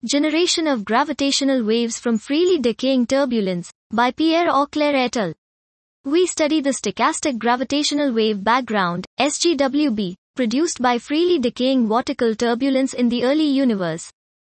Generation of Gravitational Waves from Freely Decaying Turbulence, by Pierre Auclair et al. We study the stochastic gravitational wave background, SGWB, produced by freely decaying vortical turbulence in the early universe.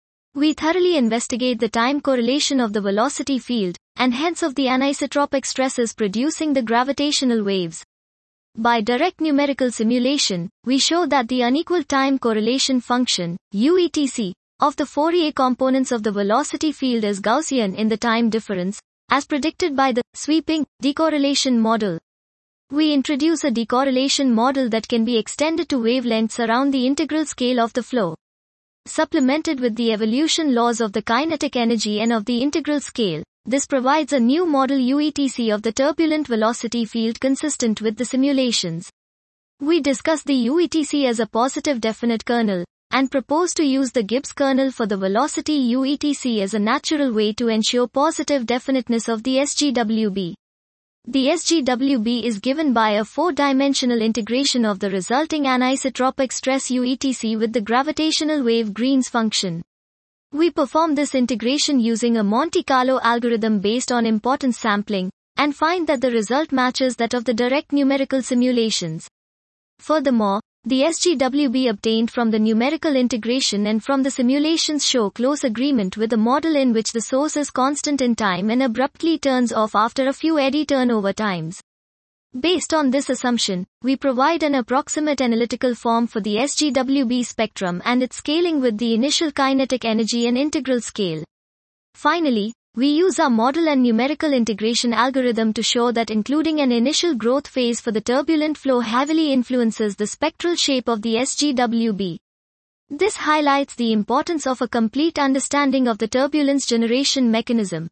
We thoroughly investigate the time correlation of the velocity field, and hence of the anisotropic stresses producing the gravitational waves. By direct numerical simulation, we show that the unequal time correlation function, UETC, of the Fourier components of the velocity field is Gaussian in the time difference, as predicted by the sweeping decorrelation model. We introduce a decorrelation model that can be extended to wavelengths around the integral scale of the flow. Supplemented with the evolution laws of the kinetic energy and of the integral scale, this provides a new model UETC of the turbulent velocity field consistent with the simulations. We discuss the UETC as a positive definite kernel, and propose to use the Gibbs kernel for the velocity UETC as a natural way to ensure positive definiteness of the SGWB. The SGWB is given by a four-dimensional integration of the resulting anisotropic stress UETC with the gravitational wave Green's function. We perform this integration using a Monte Carlo algorithm based on importance sampling, and find that the result matches that of the direct numerical simulations. Furthermore, the SGWB obtained from the numerical integration and from the simulations show close agreement with a model in which the source is constant in time and abruptly turns off after a few eddy turnover times. Based on this assumption, we provide an approximate analytical form for the SGWB spectrum and its scaling with the initial kinetic energy and integral scale. Finally, we use our model and numerical integration algorithm to show that including an initial growth phase for the turbulent flow heavily influences the spectral shape of the SGWB. This highlights the importance of a complete understanding of the turbulence generation mechanism.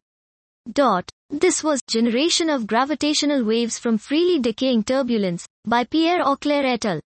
This was Generation of Gravitational Waves from Freely Decaying Turbulence, by Pierre Auclair et al.